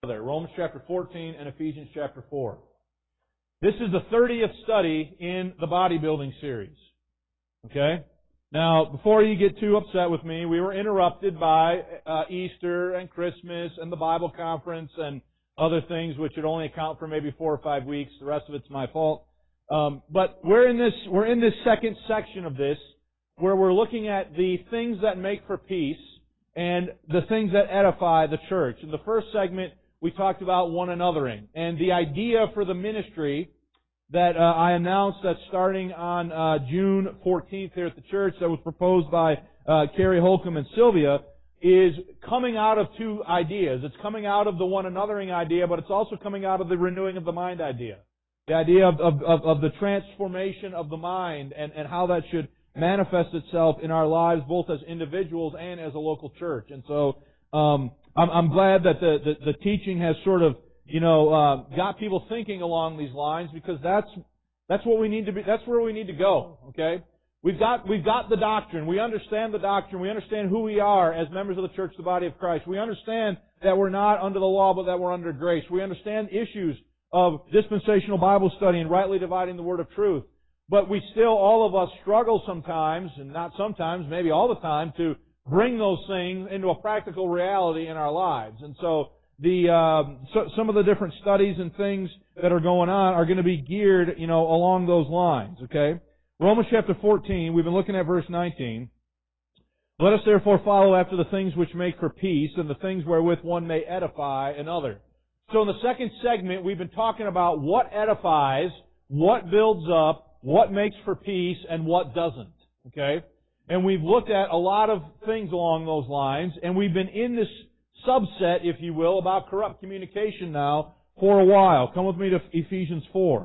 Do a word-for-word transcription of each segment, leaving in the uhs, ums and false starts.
There, Romans chapter fourteen and Ephesians chapter four. This is the thirtieth study in the bodybuilding series. Okay? Now, before you get too upset with me, we were interrupted by uh, Easter and Christmas and the Bible conference and other things which would only account for maybe four or five weeks. The rest of it's my fault. Um, but we're in this we're in this second section of this where we're looking at the things that make for peace and the things that edify the church. In the first segment, we talked about one anothering. And the idea for the ministry that uh, I announced that's starting on uh, June fourteenth here at the church that was proposed by uh, Carrie Holcomb and Sylvia is coming out of two ideas. It's coming out of the one anothering idea, but it's also coming out of the renewing of the mind idea. The idea of, of, of, of the transformation of the mind and, and how that should manifest itself in our lives both as individuals and as a local church. And so um, I'm, I'm glad that the, the, the teaching has sort of, you know, uh, got people thinking along these lines because that's that's what we need to be. That's where we need to go. Okay, we've got we've got the doctrine. We understand the doctrine. We understand who we are as members of the church, the body of Christ. We understand that we're not under the law, but that we're under grace. We understand issues of dispensational Bible study and rightly dividing the word of truth. But we still, all of us, struggle sometimes, and not sometimes, maybe all the time, to bring those things into a practical reality in our lives. And so, the uh, so, some of the different studies and things that are going on are going to be geared, you know, along those lines. Okay, Romans chapter fourteen. We've been looking at verse nineteen. Let us therefore follow after the things which make for peace, and the things wherewith one may edify another. So in the second segment, we've been talking about what edifies, what builds up, what makes for peace, and what doesn't. Okay? And we've looked at a lot of things along those lines, and we've been in this subset, if you will, about corrupt communication now for a while. Come with me to Ephesians four.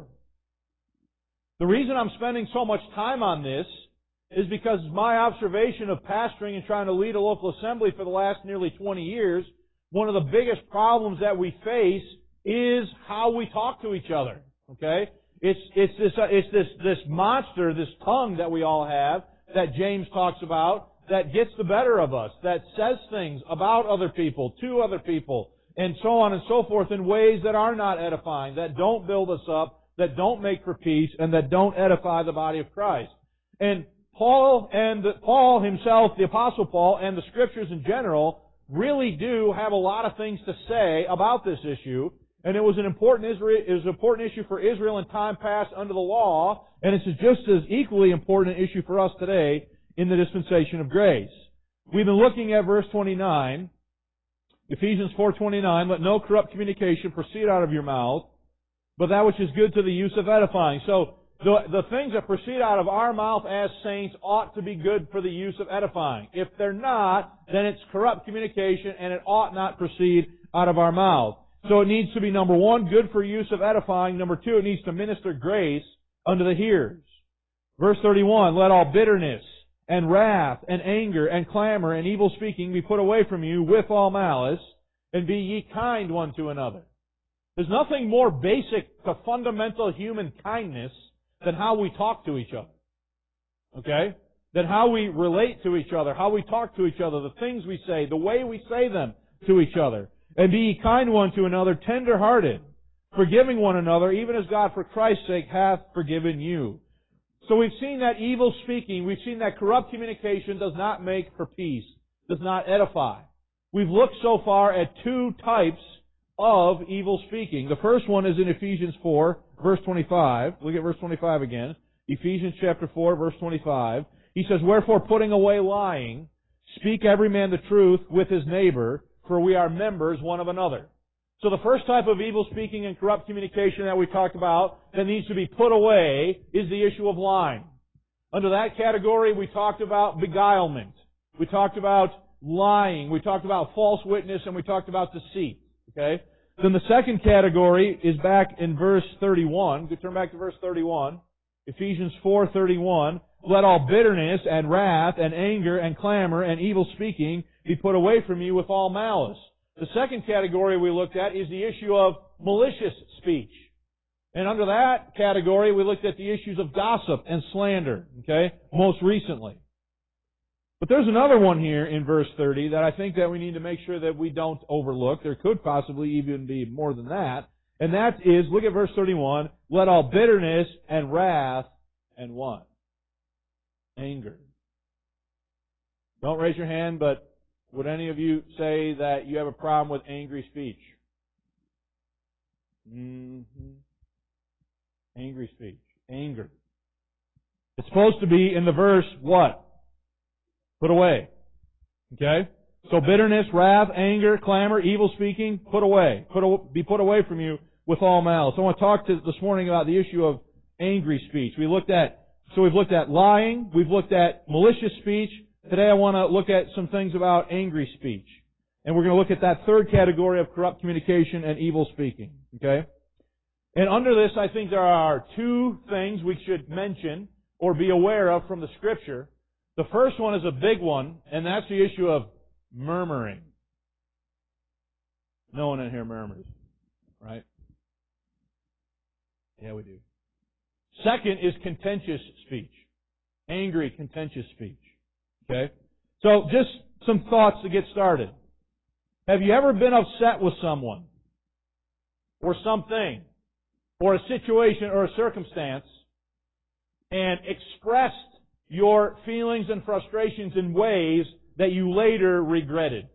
The reason I'm spending so much time on this is because my observation of pastoring and trying to lead a local assembly for the last nearly twenty years, one of the biggest problems that we face is how we talk to each other. Okay? It's, it's this, uh, it's this, this monster, this tongue that we all have that James talks about that gets the better of us, that says things about other people, to other people, and so on and so forth in ways that are not edifying, that don't build us up, that don't make for peace, and that don't edify the body of Christ. And Paul and the, Paul himself, the Apostle Paul, and the Scriptures in general really do have a lot of things to say about this issue. And it was an important Israel, it was an important issue for Israel in time past under the law, and it's just as equally important an issue for us today in the dispensation of grace. We've been looking at verse twenty-nine, Ephesians four twenty-nine, let no corrupt communication proceed out of your mouth, but that which is good to the use of edifying. So the, the things that proceed out of our mouth as saints ought to be good for the use of edifying. If they're not, then it's corrupt communication and it ought not proceed out of our mouth. So it needs to be, number one, good for use of edifying. Number two, it needs to minister grace unto the hearers. Verse thirty-one, let all bitterness and wrath and anger and clamor and evil speaking be put away from you with all malice, and be ye kind one to another. There's nothing more basic to fundamental human kindness than how we talk to each other. Okay? Than how we relate to each other, how we talk to each other, the things we say, the way we say them to each other. And be ye kind one to another, tender-hearted, forgiving one another, even as God for Christ's sake hath forgiven you. So we've seen that evil speaking, we've seen that corrupt communication does not make for peace, does not edify. We've looked so far at two types of evil speaking. The first one is in Ephesians four, verse twenty-five. Look at verse twenty-five again. Ephesians chapter four, verse twenty-five. He says, wherefore putting away lying, speak every man the truth with his neighbor, for we are members one of another. So the first type of evil speaking and corrupt communication that we talked about that needs to be put away is the issue of lying. Under that category, we talked about beguilement. We talked about lying. We talked about false witness, and we talked about deceit. Okay? Then the second category is back in verse thirty-one. You can turn back to verse thirty-one. Ephesians four thirty-one. Let all bitterness and wrath and anger and clamor and evil speaking be put away from you with all malice. The second category we looked at is the issue of malicious speech. And under that category, we looked at the issues of gossip and slander, okay, most recently. But there's another one here in verse thirty that I think that we need to make sure that we don't overlook. There could possibly even be more than that. And that is, look at verse thirty-one, let all bitterness and wrath and what? Anger. Don't raise your hand, but would any of you say that you have a problem with angry speech? Mm-hmm. Angry speech. Anger. It's supposed to be in the verse, what? Put away. Okay? So bitterness, wrath, anger, clamor, evil speaking, put away. Put, be put away from you with all malice. I want to talk to this morning about the issue of angry speech. We looked at, so we've looked at lying, we've looked at malicious speech. Today I want to look at some things about angry speech. And we're going to look at that third category of corrupt communication and evil speaking. Okay? And under this, I think there are two things we should mention or be aware of from the Scripture. The first one is a big one, and that's the issue of murmuring. No one in here murmurs, right? Yeah, we do. Second is contentious speech. Angry, contentious speech. Okay? So, just some thoughts to get started. Have you ever been upset with someone? Or something? Or a situation or a circumstance? And expressed your feelings and frustrations in ways that you later regretted.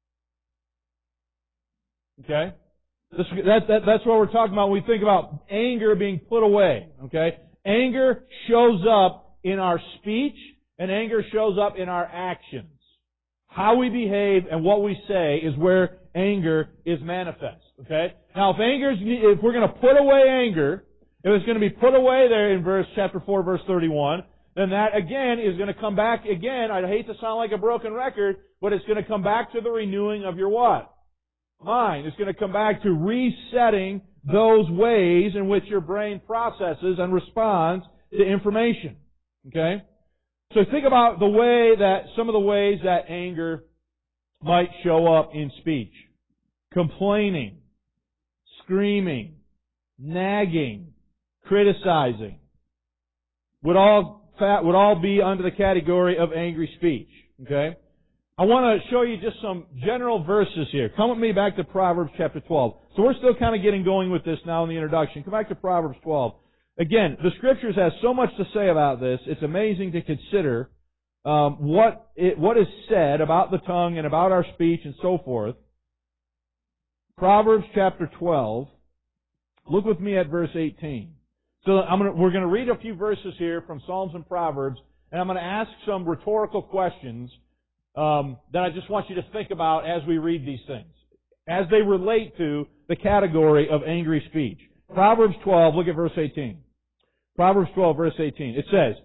Okay? This, that, that, that's what we're talking about when we think about anger being put away. Okay? Anger shows up in our speech, and anger shows up in our actions. How we behave and what we say is where anger is manifest. Okay? Now, if anger's, if we're going to put away anger, if it's going to be put away there in verse chapter four, verse thirty-one, then that again is going to come back again. I hate to sound like a broken record, but it's going to come back to the renewing of your what? Mind. It's going to come back to resetting those ways in which your brain processes and responds to information. Okay? So think about the way that, some of the ways that anger might show up in speech. Complaining, screaming, nagging, criticizing would all would all be under the category of angry speech. Okay? I want to show you just some general verses here. Come with me back to Proverbs chapter twelve. So we're still kind of getting going with this now in the introduction. Come back to Proverbs twelve. Again, the Scriptures has so much to say about this. It's amazing to consider um, what it, what is said about the tongue and about our speech and so forth. Proverbs chapter twelve. Look with me at verse eighteen. So I'm gonna, we're going to read a few verses here from Psalms and Proverbs, and I'm going to ask some rhetorical questions um, that I just want you to think about as we read these things, as they relate to the category of angry speech. Proverbs twelve, look at verse eighteen. Proverbs twelve, verse eighteen. It says,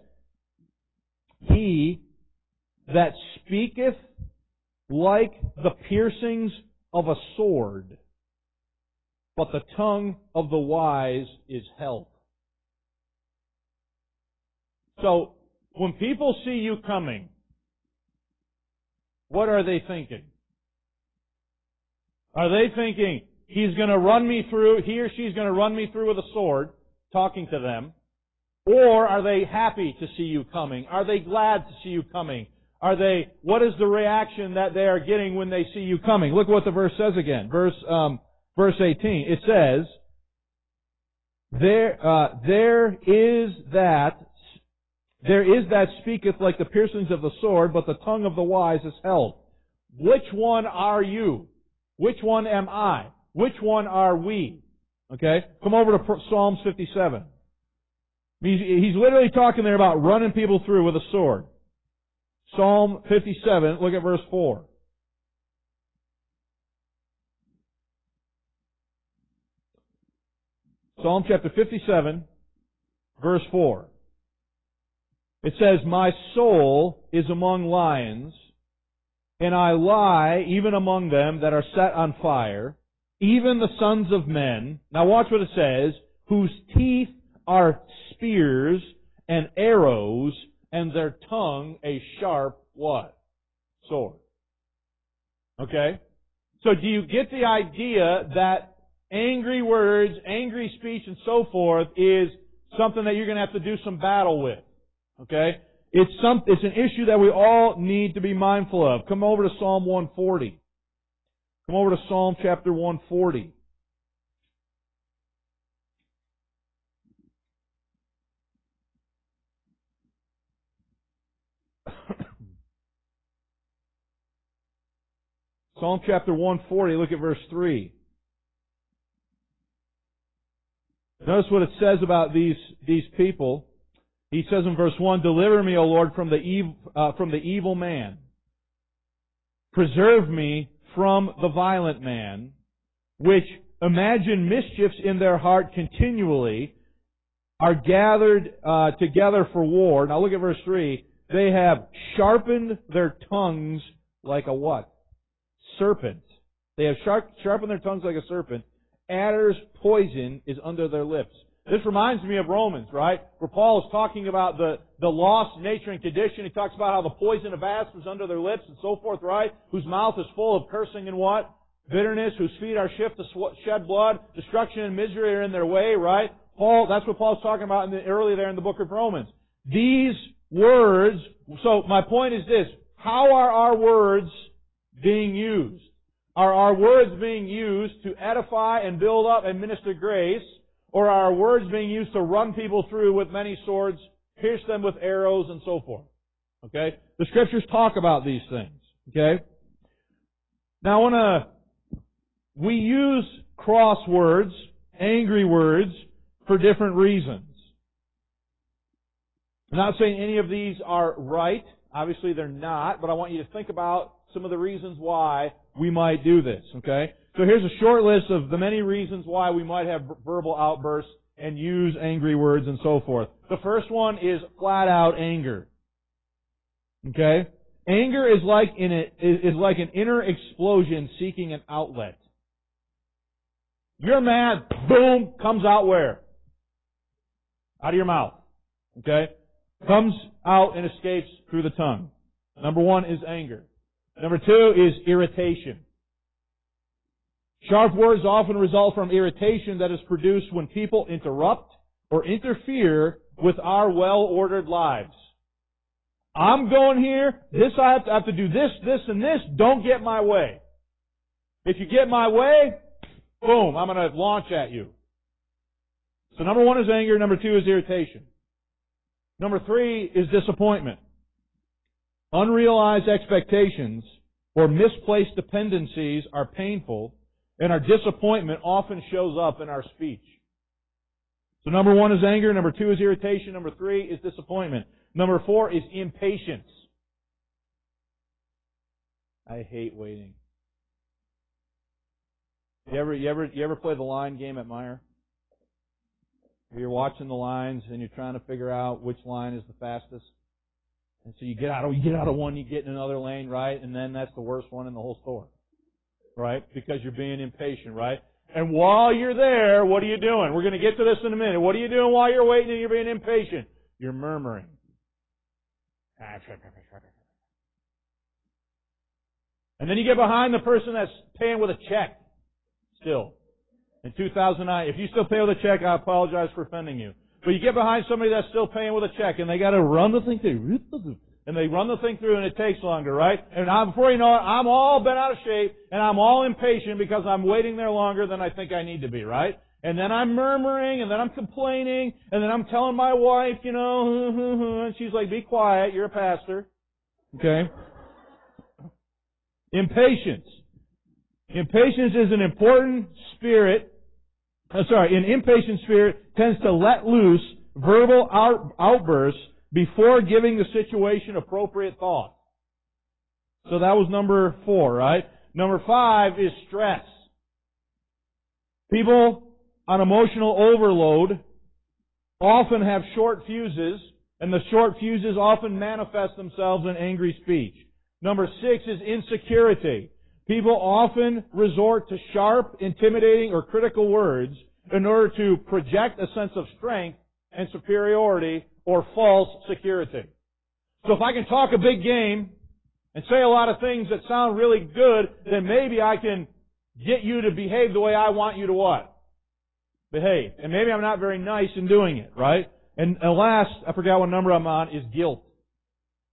He that speaketh like the piercings of a sword, but the tongue of the wise is health. So, when people see you coming, what are they thinking? Are they thinking, he's going to run me through, he or she's going to run me through with a sword, talking to them? Or are they happy to see you coming? Are they glad to see you coming? Are they, what is the reaction that they are getting when they see you coming? Look what the verse says again. Verse, um, verse eighteen. It says, There, uh, there is that, there is that speaketh like the piercings of the sword, but the tongue of the wise is health. Which one are you? Which one am I? Which one are we? Okay? Come over to Psalms fifty-seven. He's, he's literally talking there about running people through with a sword. Psalm fifty-seven, look at verse four. Psalm chapter fifty-seven, verse four. It says, My soul is among lions, and I lie even among them that are set on fire, even the sons of men. Now watch what it says, whose teeth are spears and arrows, and their tongue a sharp what? Sword. Okay? So do you get the idea that angry words, angry speech, and so forth is something that you're going to have to do some battle with? Okay? It's some, it's an issue that we all need to be mindful of. Come over to Psalm one forty. Come over to Psalm chapter one forty. Psalm chapter one forty, look at verse three. Notice what it says about these, these people. He says in verse one, "Deliver me, O Lord, from the evil, uh, from the evil man. Preserve me from the violent man, which imagine mischiefs in their heart continually, are gathered uh, together for war." Now look at verse three. "They have sharpened their tongues like a" what? "Serpent." They have sharp, sharpened their tongues like a serpent. "Adder's poison is under their lips." This reminds me of Romans, right? Where Paul is talking about the, the lost nature and condition. He talks about how the poison of asps is under their lips and so forth, right? Whose mouth is full of cursing and what? Bitterness. Whose feet are swift to shed blood. Destruction and misery are in their way, right? Paul, that's what Paul's talking about in the, early there in the book of Romans. These words, so my point is this. How are our words being used? Are our words being used to edify and build up and minister grace? Or are our words being used to run people through with many swords, pierce them with arrows, and so forth? Okay? The Scriptures talk about these things. Okay? Now I want to, we use cross words, angry words, for different reasons. I'm not saying any of these are right. Obviously they're not, but I want you to think about some of the reasons why we might do this. Okay? So here's a short list of the many reasons why we might have verbal outbursts and use angry words and so forth. The first one is flat out anger. Okay? Anger is like in a, is like an inner explosion seeking an outlet. You're mad, boom, comes out where? Out of your mouth. Okay? Comes out and escapes through the tongue. Number one is anger. Number two is irritation. Sharp words often result from irritation that is produced when people interrupt or interfere with our well-ordered lives. I'm going here, this I have to, I have to do this, this, and this, don't get my way. If you get my way, boom, I'm going to launch at you. So number one is anger, number two is irritation. Number three is disappointment. Unrealized expectations or misplaced dependencies are painful, and our disappointment often shows up in our speech. So number one is anger, number two is irritation, number three is disappointment. Number four is impatience. I hate waiting. You ever, you ever, you ever play the line game at Meijer? You're watching the lines and you're trying to figure out which line is the fastest. And so you get out of, you get out of one, you get in another lane, right? And then that's the worst one in the whole store. Right? Because you're being impatient, right? And while you're there, what are you doing? We're going to get to this in a minute. What are you doing while you're waiting and you're being impatient? You're murmuring. And then you get behind the person that's paying with a check. Still. In two thousand nine, if you still pay with a check, I apologize for offending you. But you get behind somebody that's still paying with a check and they got to run the thing through. And they run the thing through and it takes longer, right? And I, before you know it, I'm all bent out of shape and I'm all impatient because I'm waiting there longer than I think I need to be, right? And then I'm murmuring and then I'm complaining and then I'm telling my wife, you know, and she's like, be quiet, you're a pastor. Okay? Impatience. Impatience is an important spirit, uh, sorry, an impatient spirit tends to let loose verbal out, outbursts before giving the situation appropriate thought. So that was number four, right? Number five is stress. People on emotional overload often have short fuses, and the short fuses often manifest themselves in angry speech. Number six is insecurity. People often resort to sharp, intimidating, or critical words in order to project a sense of strength and superiority or false security. So if I can talk a big game and say a lot of things that sound really good, then maybe I can get you to behave the way I want you to what? Behave. And maybe I'm not very nice in doing it, right? And, and last, I forgot what number I'm on, is guilt.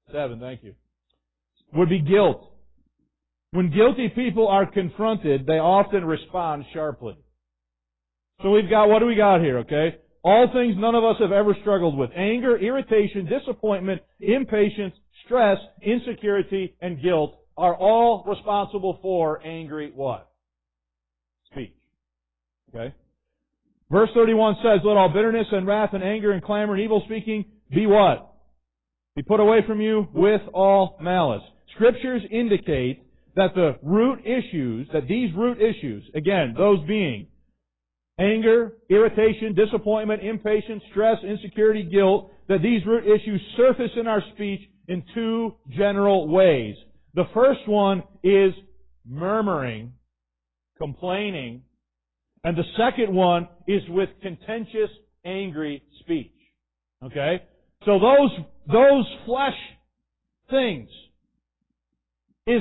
Seven, thank you. Would be guilt. When guilty people are confronted, they often respond sharply. So we've got, what do we got here, okay? All things none of us have ever struggled with. Anger, irritation, disappointment, impatience, stress, insecurity, and guilt are all responsible for angry what? Speech. Okay? Verse thirty-one says, let all bitterness and wrath and anger and clamor and evil speaking be what? Be put away from you with all malice. Scriptures indicate that the root issues, that these root issues, again, those being anger, irritation, disappointment, impatience, stress, insecurity, guilt, that these root issues surface in our speech in two general ways. The first one is murmuring, complaining, and the second one is with contentious, angry speech. Okay? So those, those flesh things is,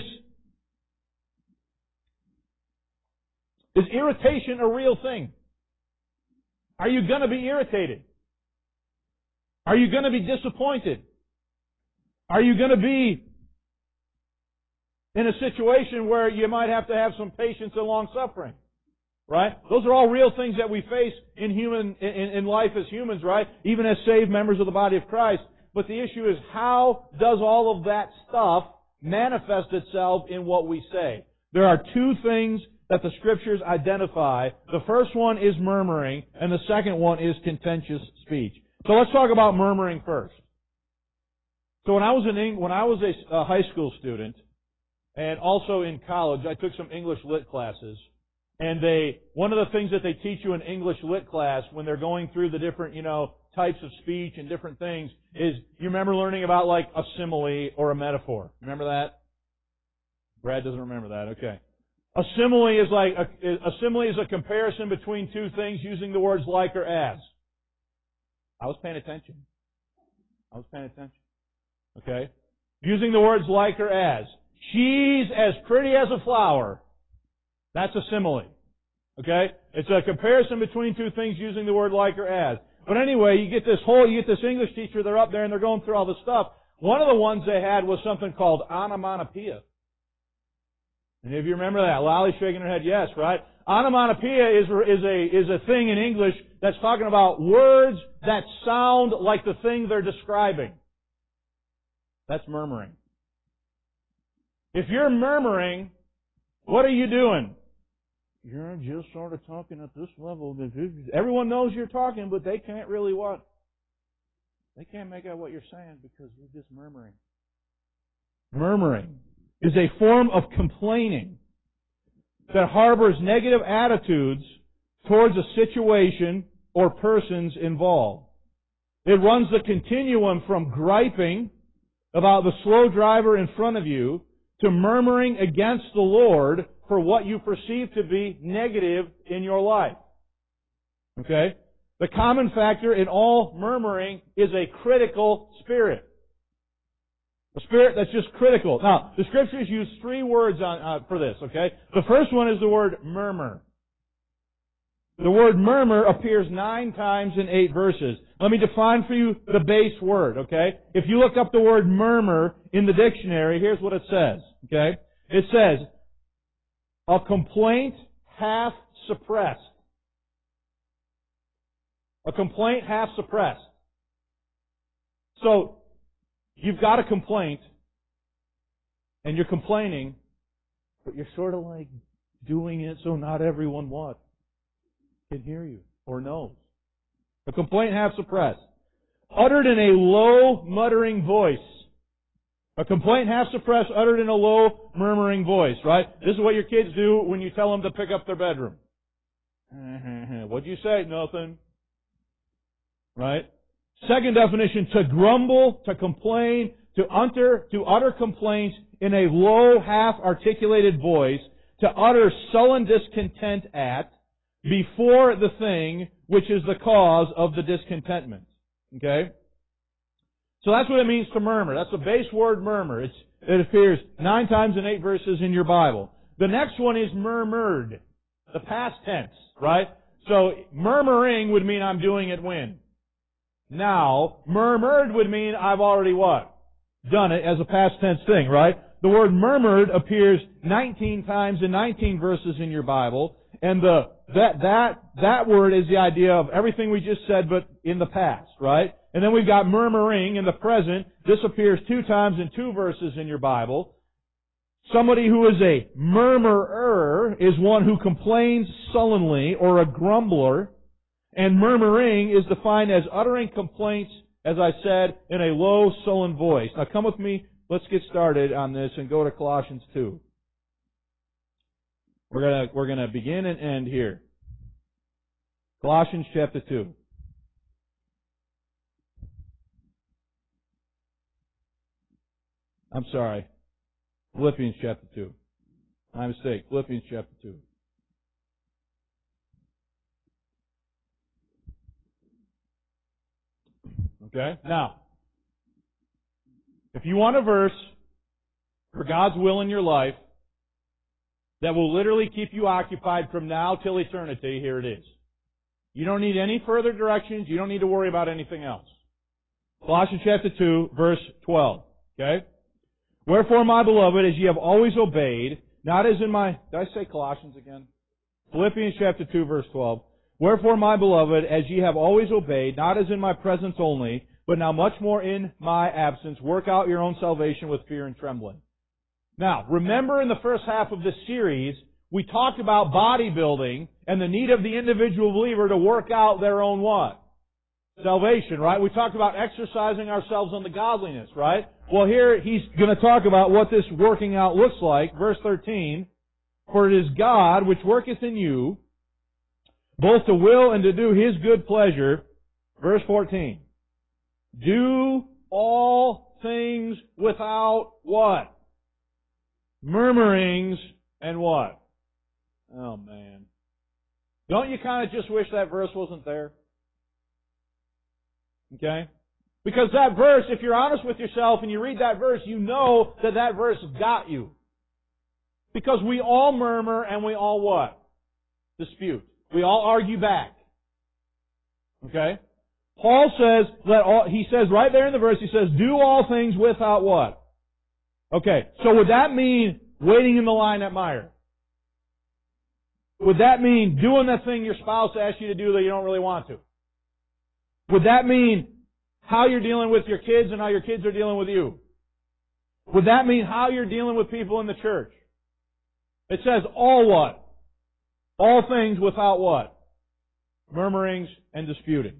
is irritation a real thing? Are you going to be irritated? Are you going to be disappointed? Are you going to be in a situation where you might have to have some patience and long suffering? Right? Those are all real things that we face in human, in, in life as humans, right? Even as saved members of the body of Christ. But the issue is, how does all of that stuff manifest itself in what we say? There are two things that the Scriptures identify. The first one is murmuring, and the second one is contentious speech. So let's talk about murmuring first. So when I was in when I was a, a high school student, and also in college, I took some English lit classes. And they, one of the things that they teach you in English lit class when they're going through the different, you know, types of speech and different things is, you remember learning about like a simile or a metaphor. Remember that? Brad doesn't remember that. Okay. A simile is like, a, a simile is a comparison between two things using the words like or as. I was paying attention. I was paying attention. Okay? Using the words like or as. She's as pretty as a flower. That's a simile. Okay? It's a comparison between two things using the word like or as. But anyway, you get this whole, you get this English teacher, they're up there and they're going through all this stuff. One of the ones they had was something called onomatopoeia. Any of you remember that? Lolly's shaking her head, yes, right? Onomatopoeia is, is a, is a thing in English that's talking about words that sound like the thing they're describing. That's murmuring. If you're murmuring, what are you doing? You're just sort of talking at this level. Everyone knows you're talking, but they can't really what? They can't make out what you're saying because you're just murmuring. Murmuring is a form of complaining that harbors negative attitudes towards a situation or persons involved. It runs the continuum from griping about the slow driver in front of you to murmuring against the Lord for what you perceive to be negative in your life. Okay? The common factor in all murmuring is a critical spirit. A spirit that's just critical. Now, the Scriptures use three words on, uh, for this, okay? The first one is the word murmur. The word murmur appears nine times in eight verses. Let me define for you the base word, okay? If you look up the word murmur in the dictionary, here's what it says, okay? It says, a complaint half suppressed. A complaint half suppressed. So, you've got a complaint, and you're complaining, but you're sort of like doing it so not everyone what? Can hear you or knows. A complaint half suppressed. Uttered in a low, muttering voice. A complaint half suppressed, uttered in a low, murmuring voice, right? This is what your kids do when you tell them to pick up their bedroom. What'd you say? Nothing. Right? Second definition, to grumble, to complain, to utter, to utter complaints in a low, half-articulated voice, to utter sullen discontent at, before the thing which is the cause of the discontentment. Okay? So that's what it means to murmur. That's the base word murmur. It's, it appears nine times in eight verses in your Bible. The next one is murmured. The past tense, right? So murmuring would mean I'm doing it when? Now. Murmured would mean I've already what? done it as a past tense thing, right? The word murmured appears nineteen times in nineteen verses in your Bible, and the that that that word is the idea of everything we just said, but in the past, right? And then we've got murmuring in the present. This appears two times in two verses in your Bible. Somebody who is a murmurer is one who complains sullenly or a grumbler, and murmuring is defined as uttering complaints, as I said, in a low, sullen voice. Now come with me. Let's get started on this and go to Colossians two. We're gonna, we're gonna begin and end here. Colossians chapter two. I'm sorry. Philippians chapter two. My mistake. Philippians chapter two. Okay? Now, if you want a verse for God's will in your life that will literally keep you occupied from now till eternity, here it is. You don't need any further directions. You don't need to worry about anything else. Colossians chapter two, verse twelve. Okay? Wherefore, my beloved, as ye have always obeyed, not as in my... Did I say Colossians again? Philippians chapter two, verse twelve. Wherefore, my beloved, as ye have always obeyed, not as in my presence only, but now much more in my absence, work out your own salvation with fear and trembling. Now, remember in the first half of this series, we talked about bodybuilding and the need of the individual believer to work out their own what? Salvation, right? We talked about exercising ourselves on the godliness, right? Well, here he's going to talk about what this working out looks like. Verse thirteen, for it is God which worketh in you, both to will and to do His good pleasure. Verse fourteen, do all things without what? Murmurings and what? Oh man. Don't you kind of just wish that verse wasn't there? Okay? Because that verse, if you're honest with yourself and you read that verse, you know that that verse got you. Because we all murmur and we all what? Dispute. We all argue back. Okay? Paul says, let all, he says right there in the verse, he says, do all things without what? Okay, so would that mean waiting in the line at Meijer? Would that mean doing that thing your spouse asks you to do that you don't really want to? Would that mean how you're dealing with your kids and how your kids are dealing with you? Would that mean how you're dealing with people in the church? It says all what? All things without what? Murmurings and disputings.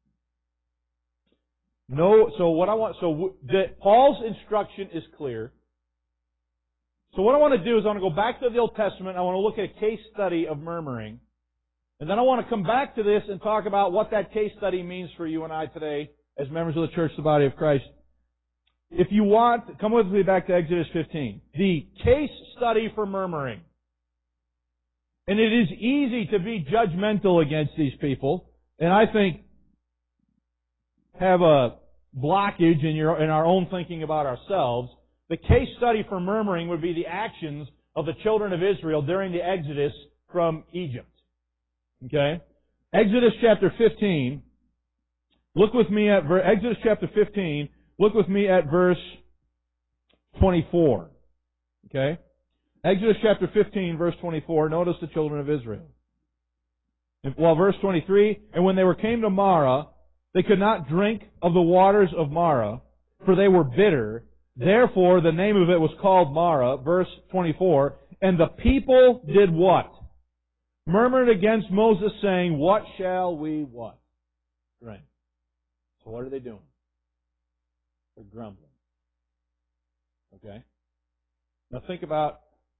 No, so what I want, so the, Paul's instruction is clear. So what I want to do is I want to go back to the Old Testament. I want to look at a case study of murmuring. And then I want to come back to this and talk about what that case study means for you and I today as members of the church, the body of Christ. If you want, come with me back to Exodus fifteen. The case study for murmuring. And it is easy to be judgmental against these people. And I think have a blockage in your in our own thinking about ourselves. The case study for murmuring would be the actions of the children of Israel during the Exodus from Egypt. Okay? Exodus chapter fifteen. Look with me at Exodus chapter fifteen. Look with me at verse twenty-four. Okay? Exodus chapter fifteen, verse twenty-four. Notice the children of Israel. Well, verse twenty-three. And when they were came to Marah, they could not drink of the waters of Marah, for they were bitter. Therefore, the name of it was called Marah. Verse twenty-four. And the people did what? Murmured against Moses, saying, what shall we what? Drink. So what are they doing? They're grumbling. Okay? Now think about,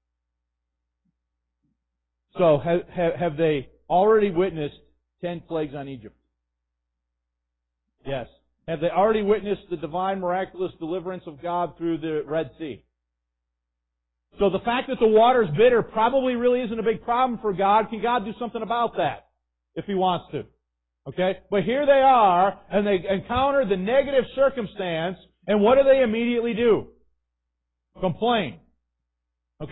so have, have, have they already witnessed ten plagues on Egypt? Yes. Have they already witnessed the divine miraculous deliverance of God through the Red Sea? So the fact that the water is bitter probably really isn't a big problem for God. Can God do something about that if He wants to? Okay? But here they are, and they encounter the negative circumstance, and what do they immediately do? Complain. Okay?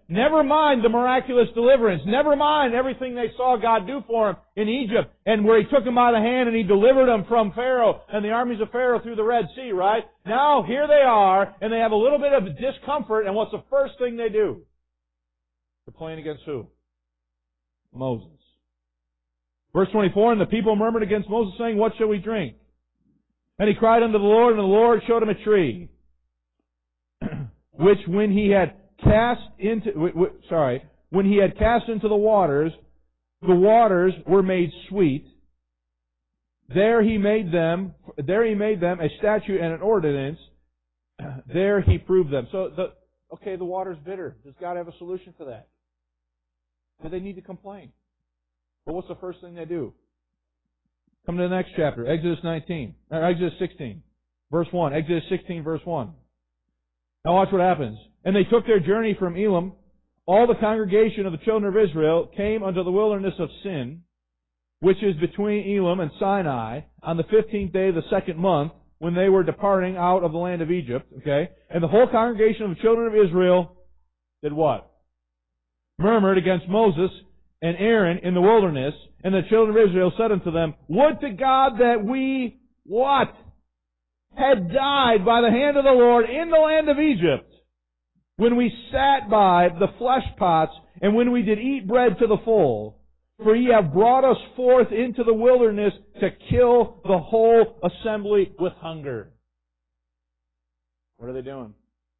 Never mind the miraculous deliverance. Never mind everything they saw God do for them in Egypt, and where He took them by the hand and He delivered them from Pharaoh and the armies of Pharaoh through the Red Sea, right? Now, here they are, and they have a little bit of discomfort, and what's the first thing they do? Complain against who? Moses. Verse twenty-four, and the people murmured against Moses, saying, what shall we drink? And he cried unto the Lord, and the Lord showed him a tree, which when he had cast into, w- w- sorry, when he had cast into the waters, the waters were made sweet. There he made them, there he made them a statute and an ordinance. There he proved them. So the, okay, the water's bitter. Does God have a solution for that? Do they need to complain? But what's the first thing they do? Come to the next chapter, Exodus nineteen, or Exodus sixteen, verse one. Exodus sixteen, verse one. Now watch what happens. And they took their journey from Elim. All the congregation of the children of Israel came unto the wilderness of Sin, which is between Elim and Sinai, on the fifteenth day of the second month, when they were departing out of the land of Egypt. Okay? And the whole congregation of the children of Israel did what? Murmured against Moses and Aaron in the wilderness, and the children of Israel said unto them, would to God that we, what? Had died by the hand of the Lord in the land of Egypt, when we sat by the flesh pots, and when we did eat bread to the full. For ye have brought us forth into the wilderness to kill the whole assembly with hunger. What are they doing?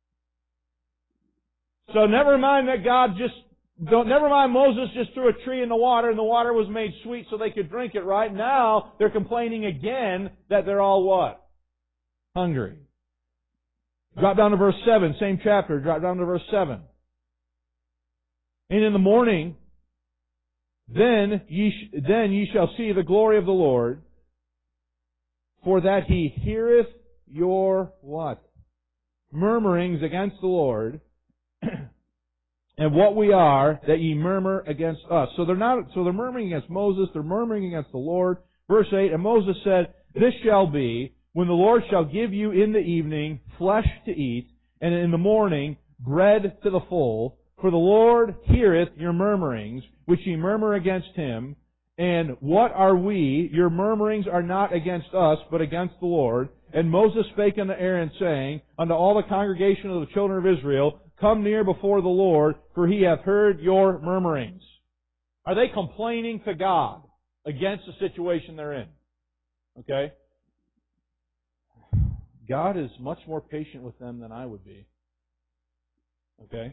So never mind that God just Don't, never mind Moses just threw a tree in the water and the water was made sweet so they could drink it, right? Now they're complaining again that they're all what? Hungry. Drop down to verse seven, same chapter, drop down to verse seven. And in the morning, then ye, sh- then ye shall see the glory of the Lord, for that He heareth your what? Murmurings against the Lord. And what we are, that ye murmur against us. So they're not, so they're murmuring against Moses, they're murmuring against the Lord. Verse eight, and Moses said, this shall be, when the Lord shall give you in the evening flesh to eat, and in the morning bread to the full. For the Lord heareth your murmurings, which ye murmur against Him. And what are we? Your murmurings are not against us, but against the Lord. And Moses spake unto Aaron, saying, unto all the congregation of the children of Israel, come near before the Lord, for He hath heard your murmurings. Are they complaining to God against the situation they're in? Okay? God is much more patient with them than I would be. Okay?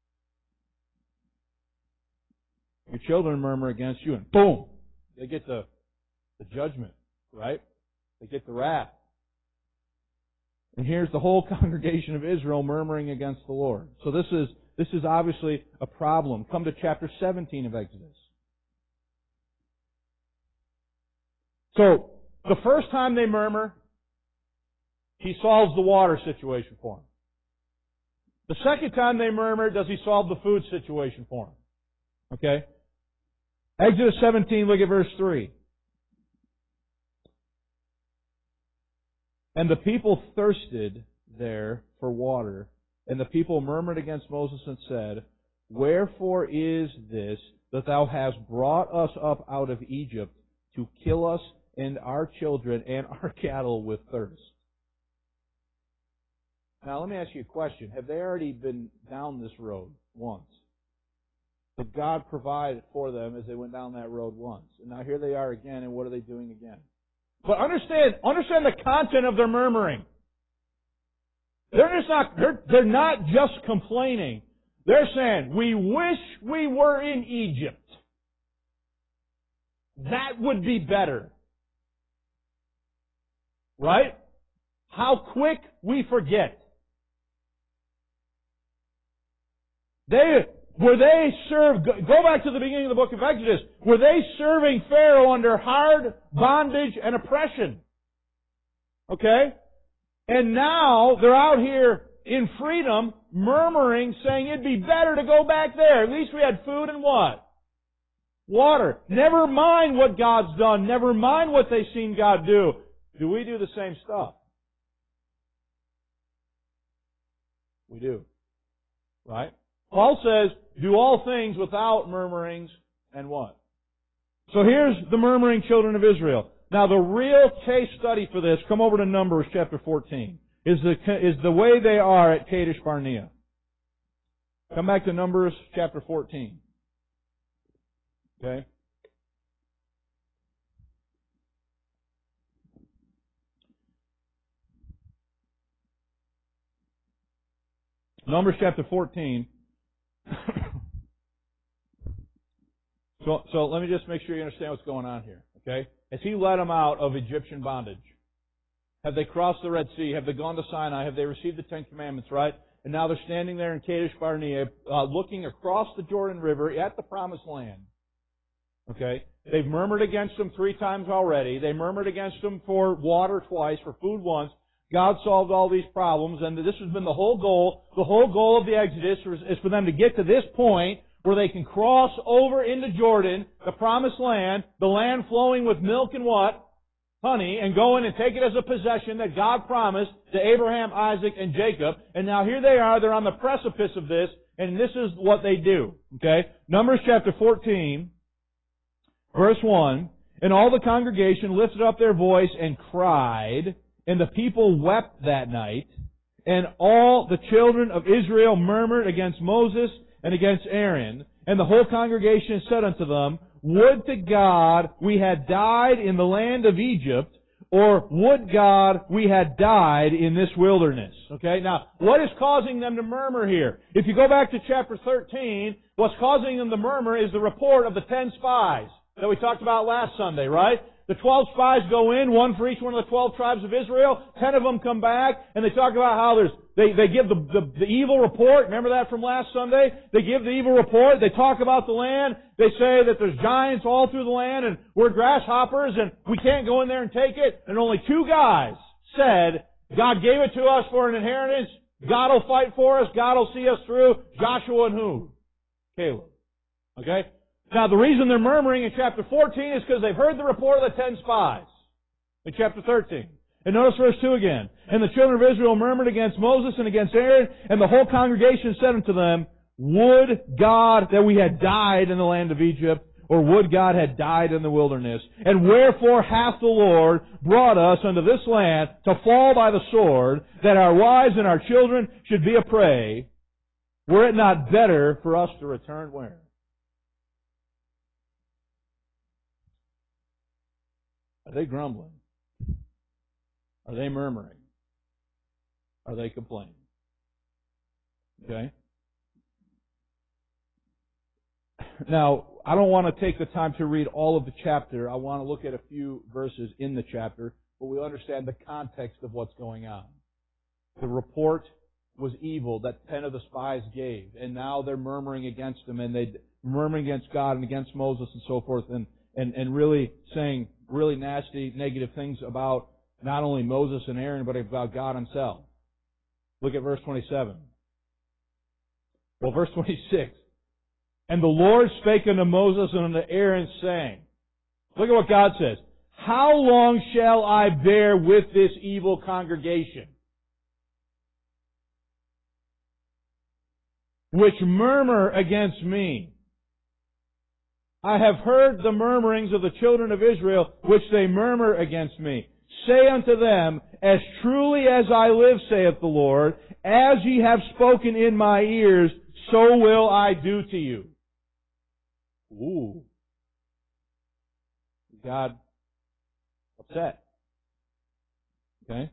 Your children murmur against you, and boom! They get the, the judgment, right? They get the wrath. And here's the whole congregation of Israel murmuring against the Lord. So this is this is obviously a problem. Come to chapter seventeen of Exodus. So, the first time they murmur, He solves the water situation for them. The second time they murmur, does He solve the food situation for them? Okay? Exodus seventeen, look at verse three. And the people thirsted there for water, and the people murmured against Moses and said, wherefore is this that thou hast brought us up out of Egypt to kill us and our children and our cattle with thirst? Now let me ask you a question. Have they already been down this road once? Did God provide for them as they went down that road once? And now here they are again, and what are they doing again? But understand, understand the content of their murmuring. They're just not, they're, they're not just complaining. They're saying, we wish we were in Egypt. That would be better. Right? How quick we forget. They, were they served, go back to the beginning of the book of Exodus, were they serving Pharaoh under hard bondage and oppression? Okay? And now they're out here in freedom, murmuring, saying it'd be better to go back there. At least we had food and what? Water. Never mind what God's done. Never mind what they've seen God do. Do we do the same stuff? We do. Right? Paul says, Do all things without murmurings and what? So here's the murmuring children of Israel. Now the real case study for this, come over to Numbers chapter fourteen, is the, is the way they are at Kadesh Barnea. Come back to Numbers chapter fourteen. Okay? Numbers chapter fourteen. so, so let me just make sure you understand what's going on here. Okay? As He led them out of Egyptian bondage, have they crossed the Red Sea? Have they gone to Sinai? Have they received the Ten Commandments, right? And now they're standing there in Kadesh Barnea, uh, looking across the Jordan River at the Promised Land. Okay? They've murmured against Him three times already. They murmured against Him for water twice, for food once. God solved all these problems, and this has been the whole goal. The whole goal of the Exodus is for them to get to this point where they can cross over into Jordan, the Promised Land, the land flowing with milk and what? Honey, and go in and take it as a possession that God promised to Abraham, Isaac, and Jacob. And now here they are, they're on the precipice of this, and this is what they do. Okay? Numbers chapter fourteen, verse one, and all the congregation lifted up their voice and cried, and the people wept that night, and all the children of Israel murmured against Moses and against Aaron, and the whole congregation said unto them, Would to God we had died in the land of Egypt, or would God we had died in this wilderness. Okay, now, what is causing them to murmur here? If you go back to chapter thirteen, what's causing them to murmur is the report of the ten spies that we talked about last Sunday, right? The twelve spies go in, one for each one of the twelve tribes of Israel. Ten of them come back, and they talk about how there's, they, they give the, the, the evil report. Remember that from last Sunday? They give the evil report. They talk about the land. They say that there's giants all through the land, and we're grasshoppers, and we can't go in there and take it. And only two guys said, God gave it to us for an inheritance. God will fight for us. God will see us through. Joshua and who? Caleb. Okay? Now, the reason they're murmuring in chapter fourteen is because they've heard the report of the ten spies in chapter thirteen. And notice verse two again. And the children of Israel murmured against Moses and against Aaron, and the whole congregation said unto them, Would God that we had died in the land of Egypt, or would God had died in the wilderness? And wherefore hath the Lord brought us unto this land to fall by the sword, that our wives and our children should be a prey? Were it not better for us to return where? Are they grumbling? Are they murmuring? Are they complaining? Okay? Now, I don't want to take the time to read all of the chapter. I want to look at a few verses in the chapter, but we understand the context of what's going on. The report was evil that ten of the spies gave, and now they're murmuring against him, and they're murmuring against God and against Moses and so forth, and, and, and really saying really nasty, negative things about not only Moses and Aaron, but about God Himself. Look at verse twenty-seven. Well, verse twenty-six. And the Lord spake unto Moses and unto Aaron, saying, look at what God says. How long shall I bear with this evil congregation, which murmur against me? I have heard the murmurings of the children of Israel, which they murmur against me. Say unto them, As truly as I live, saith the Lord, as ye have spoken in my ears, so will I do to you. Ooh. God upset. Okay?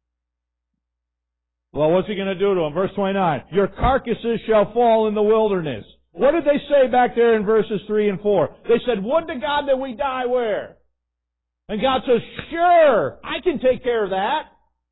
Well, what's He going to do to them? Verse twenty-nine. Your carcasses shall fall in the wilderness. What did they say back there in verses three and four? They said, Would to God that we die where? And God says, Sure, I can take care of that.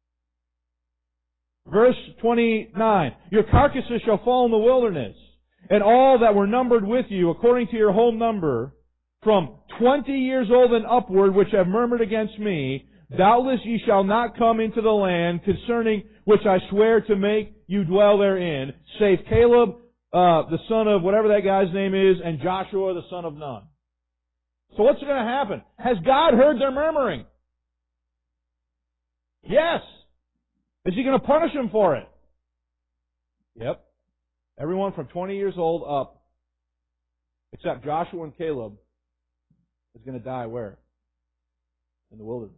Verse twenty-nine. Your carcasses shall fall in the wilderness, and all that were numbered with you, according to your whole number, from twenty years old and upward, which have murmured against me, doubtless ye shall not come into the land concerning which I swear to make you dwell therein, save Caleb, uh, the son of whatever that guy's name is, and Joshua, the son of Nun. So what's going to happen? Has God heard their murmuring? Yes. Is He going to punish them for it? Yep. Everyone from twenty years old up Except Joshua and Caleb is going to die where? In the wilderness.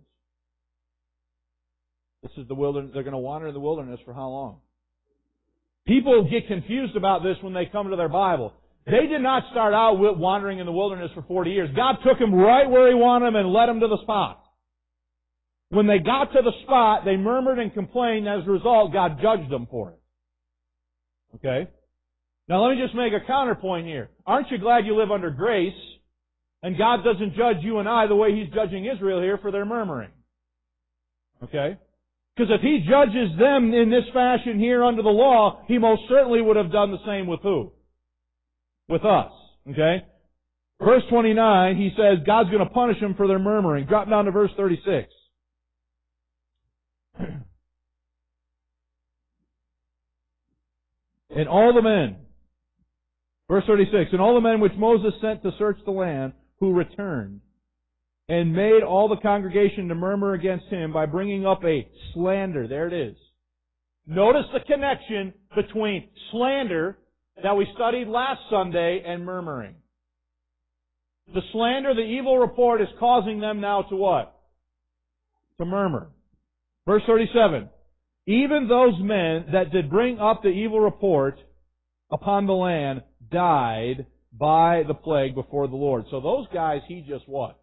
This is the wilderness. They're going to wander in the wilderness for how long? People get confused about this when they come to their Bible. They did not start out with wandering in the wilderness for forty years. God took them right where He wanted them and led them to the spot. When they got to the spot, they murmured and complained. As a result, God judged them for it. Okay? Now let me just make a counterpoint here. Aren't you glad you live under grace and God doesn't judge you and I the way He's judging Israel here for their murmuring? Okay? Because if He judges them in this fashion here under the law, He most certainly would have done the same with who? With us. Okay? Verse twenty-nine, He says God's going to punish them for their murmuring. Drop down to verse thirty-six. And all the men, verse thirty-six, and all the men which Moses sent to search the land, who returned, and made all the congregation to murmur against him by bringing up a slander. There it is. Notice the connection between slander that we studied last Sunday and murmuring. The slander, the evil report, is causing them now to what? To murmur. Verse thirty-seven. Even those men that did bring up the evil report upon the land died by the plague before the Lord. So those guys, He just what?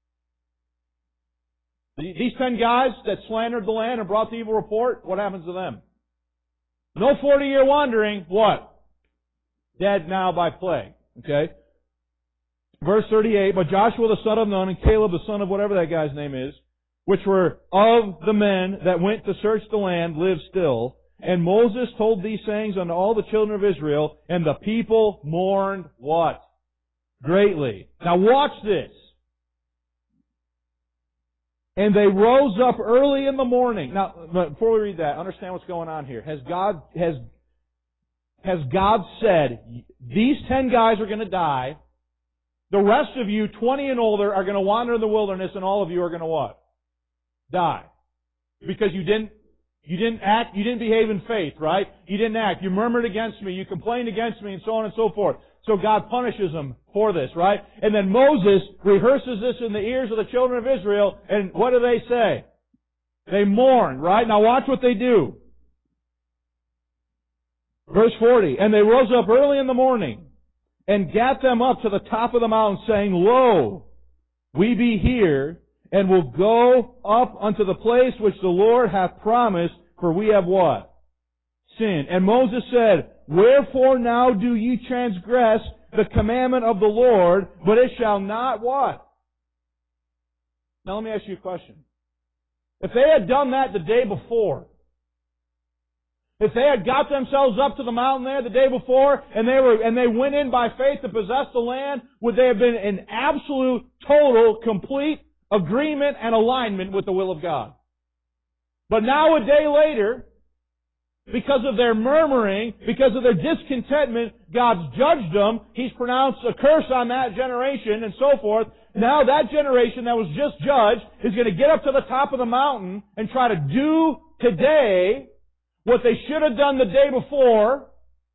These ten guys that slandered the land and brought the evil report, what happens to them? No forty-year wandering, what? Dead now by plague. Okay? Verse thirty-eight, but Joshua the son of Nun and Caleb the son of whatever that guy's name is, which were of the men that went to search the land, live still. And Moses told these sayings unto all the children of Israel, and the people mourned what? Greatly. Now watch this. And they rose up early in the morning. Now, before we read that, understand what's going on here. Has God, has, has God said, these ten guys are going to die, the rest of you, twenty and older, are going to wander in the wilderness, and all of you are going to what? Die. Because you didn't, you didn't act, you didn't behave in faith, right? You didn't act. You murmured against me. You complained against me, and so on and so forth. So God punishes them for this, right? And then Moses rehearses this in the ears of the children of Israel, and what do they say? They mourn, right? Now watch what they do. Verse forty, and they rose up early in the morning, and gat them up to the top of the mountain, saying, Lo, we be here, and will go up unto the place which the Lord hath promised, for we have what? Sinned. And Moses said, Wherefore now do ye transgress the commandment of the Lord, but it shall not what? Now let me ask you a question. If they had done that the day before, if they had got themselves up to the mountain there the day before, and they were, and they went in by faith to possess the land, would they have been in absolute, total, complete agreement and alignment with the will of God? But now a day later, because of their murmuring, because of their discontentment, God's judged them. He's pronounced a curse on that generation and so forth. Now that generation that was just judged is going to get up to the top of the mountain and try to do today what they should have done the day before.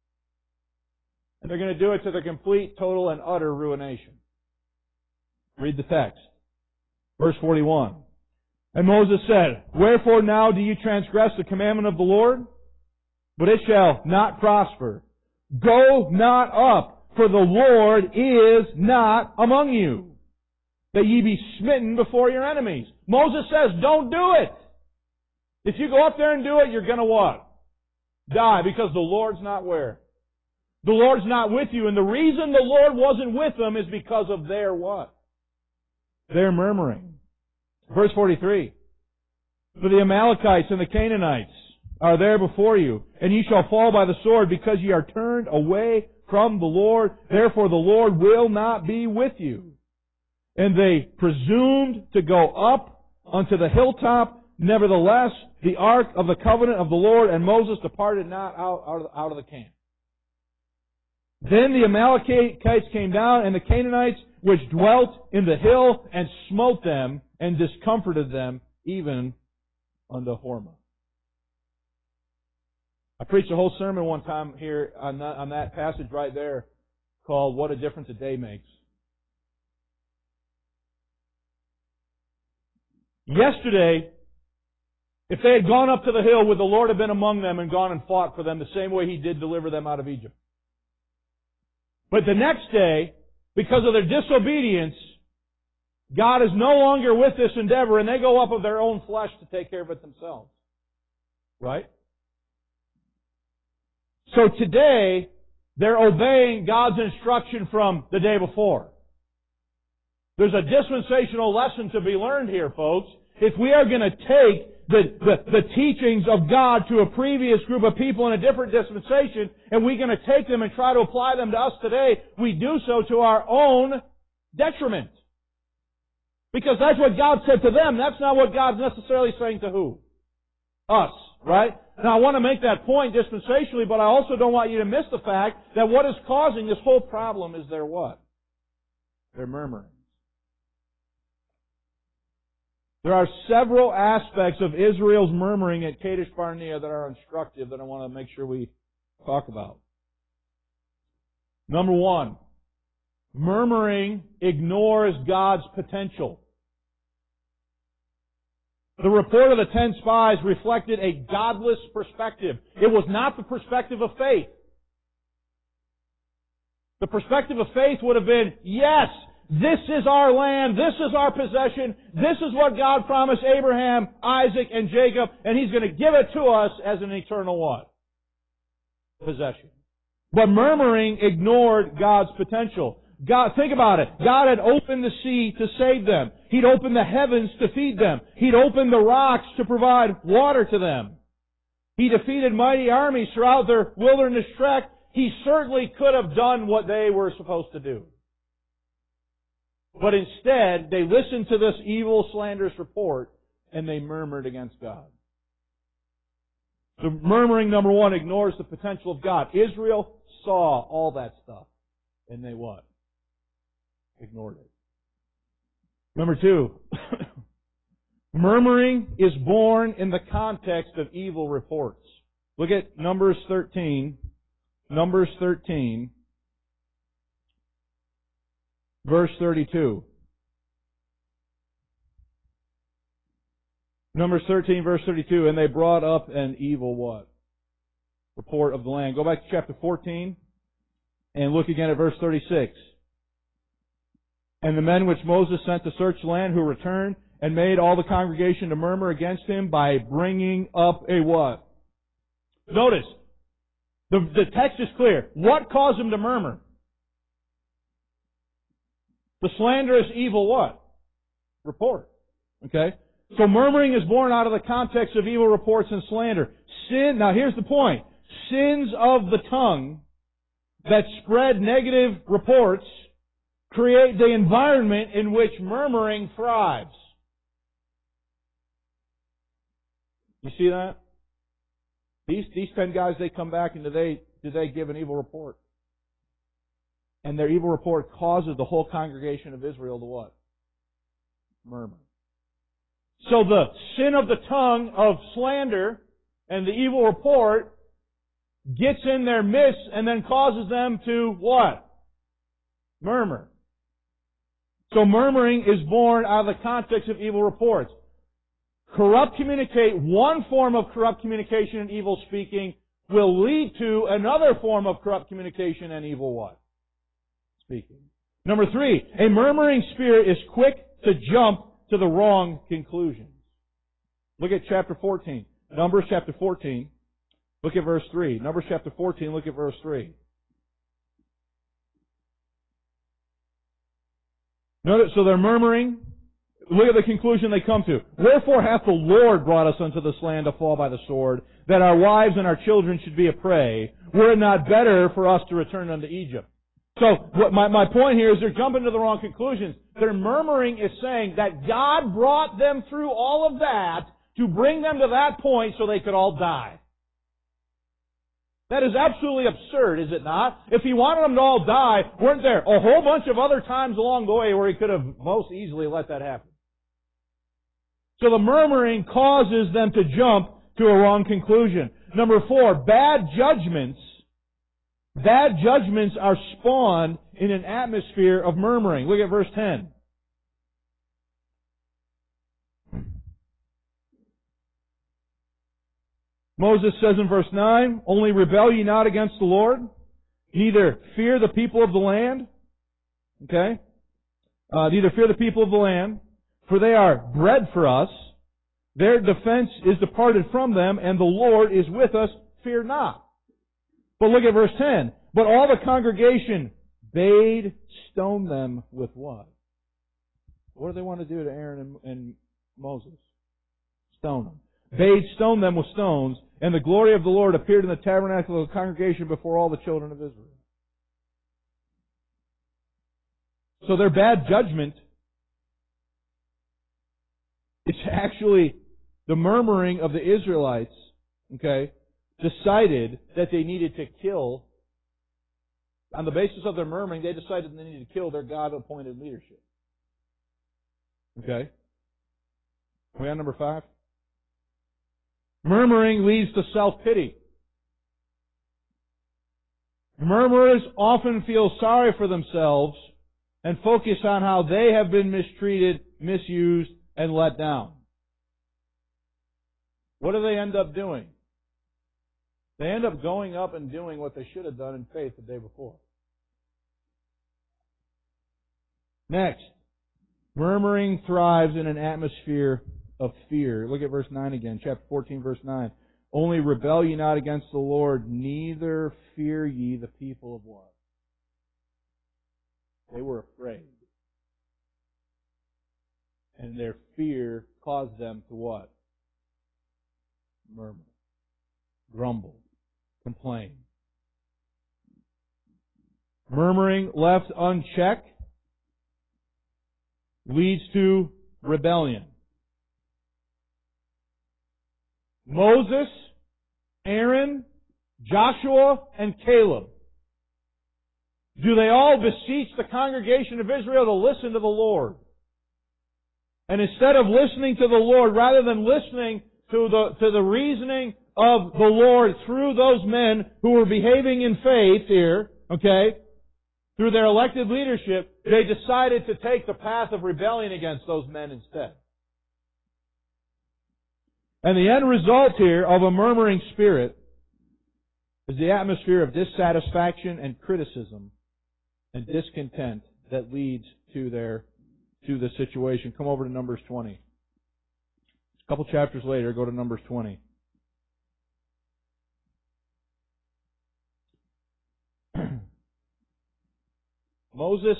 And they're going to do it to the complete, total, and utter ruination. Read the text. Verse forty-one. And Moses said, Wherefore now do you transgress the commandment of the Lord? But it shall not prosper. Go not up, for the Lord is not among you, that ye be smitten before your enemies. Moses says, don't do it. If you go up there and do it, you're going to what? Die, because the Lord's not where? The Lord's not with you. And the reason the Lord wasn't with them is because of their what? Their murmuring. Verse forty-three. For the Amalekites and the Canaanites are there before you, and ye shall fall by the sword, because ye are turned away from the Lord. Therefore the Lord will not be with you. And they presumed to go up unto the hilltop. Nevertheless, the ark of the covenant of the Lord and Moses departed not out, out, of, out of the camp. Then the Amalekites came down, and the Canaanites which dwelt in the hill, and smote them, and discomforted them, even unto Hormah. I preached a whole sermon one time here on that, on that passage right there called What a Difference a Day Makes. Yesterday, if they had gone up to the hill, would the Lord have been among them and gone and fought for them the same way He did deliver them out of Egypt? But the next day, because of their disobedience, God is no longer with this endeavor, and they go up of their own flesh to take care of it themselves. Right? So today, they're obeying God's instruction from the day before. There's a dispensational lesson to be learned here, folks. If we are going to take the, the, the teachings of God to a previous group of people in a different dispensation, and we're going to take them and try to apply them to us today, we do so to our own detriment. Because that's what God said to them. That's not what God's necessarily saying to who? Us. Right? Now I want to make that point dispensationally, but I also don't want you to miss the fact that what is causing this whole problem is their what? Their murmuring. There are several aspects of Israel's murmuring at Kadesh Barnea that are instructive that I want to make sure we talk about. Number one, murmuring ignores God's potential. The report of the ten spies reflected a godless perspective. It was not the perspective of faith. The perspective of faith would have been, yes, this is our land, this is our possession, this is what God promised Abraham, Isaac, and Jacob, and He's going to give it to us as an eternal what? Possession. But murmuring ignored God's potential. God, think about it. God had opened the sea to save them. He'd opened the heavens to feed them. He'd opened the rocks to provide water to them. He defeated mighty armies throughout their wilderness trek. He certainly could have done what they were supposed to do. But instead, they listened to this evil, slanderous report, and they murmured against God. So murmuring, number one, ignores the potential of God. Israel saw all that stuff, and they what? Ignored it. Number two, murmuring is born in the context of evil reports. Look at Numbers thirteen. Numbers thirteen. Verse thirty-two. Numbers thirteen, verse thirty-two. And they brought up an evil what? Report of the land. Go back to chapter fourteen and look again at verse thirty-six. And the men which Moses sent to search the land who returned and made all the congregation to murmur against him by bringing up a what? Notice, the, the text is clear. What caused them to murmur? The slanderous evil what? Report. Okay? So murmuring is born out of the context of evil reports and slander. Sin, now here's the point. Sins of the tongue that spread negative reports create the environment in which murmuring thrives. You see that? These, these ten guys, they come back and do they, do they give an evil report? And their evil report causes the whole congregation of Israel to what? Murmur. So the sin of the tongue of slander and the evil report gets in their midst and then causes them to what? Murmur. So murmuring is born out of the context of evil reports. Corrupt communicate, one form of corrupt communication and evil speaking will lead to another form of corrupt communication and evil what? Speaking. Number three, a murmuring spirit is quick to jump to the wrong conclusions. Look at chapter fourteen. Numbers chapter fourteen. Look at verse three. Numbers chapter fourteen, look at verse three. Notice, so they're murmuring. Look at the conclusion they come to. Wherefore hath the Lord brought us unto this land to fall by the sword, that our wives and our children should be a prey? Were it not better for us to return unto Egypt? So, what my, my point here is they're jumping to the wrong conclusions. Their murmuring is saying that God brought them through all of that to bring them to that point so they could all die. That is absolutely absurd, is it not? If He wanted them to all die, weren't there a whole bunch of other times along the way where He could have most easily let that happen? So the murmuring causes them to jump to a wrong conclusion. Number four, bad judgments Bad judgments are spawned in an atmosphere of murmuring. Look at verse ten. Moses says in verse nine, "Only rebel ye not against the Lord, neither fear the people of the land." Okay? Uh, neither fear the people of the land, for they are bread for us. Their defense is departed from them, and the Lord is with us. Fear not. But look at verse ten. "But all the congregation bade stone them with" what? What do they want to do to Aaron and, and Moses? Stone them. "Bade stone them with stones, and the glory of the Lord appeared in the tabernacle of the congregation before all the children of Israel." So their bad judgment is actually the murmuring of the Israelites, okay, decided that they needed to kill. On the basis of their murmuring, they decided they needed to kill their God-appointed leadership. Okay? Are we on number five? Murmuring leads to self-pity. Murmurers often feel sorry for themselves and focus on how they have been mistreated, misused, and let down. What do they end up doing? They end up going up and doing what they should have done in faith the day before. Next, murmuring thrives in an atmosphere of fear. Look at verse nine again, chapter fourteen, verse nine. "Only rebel ye not against the Lord, neither fear ye the people of" what? They were afraid. And their fear caused them to what? Murmur, grumble, complain. Murmuring left unchecked leads to rebellion. Moses, Aaron, Joshua, and Caleb. Do they all beseech the congregation of Israel to listen to the Lord? And instead of listening to the Lord, rather than listening to the, to the reasoning of the Lord through those men who were behaving in faith here, okay, through their elected leadership, they decided to take the path of rebellion against those men instead. And the end result here of a murmuring spirit is the atmosphere of dissatisfaction and criticism and discontent that leads to their to the situation. Come over to Numbers twenty. A couple chapters later, go to Numbers twenty. Moses,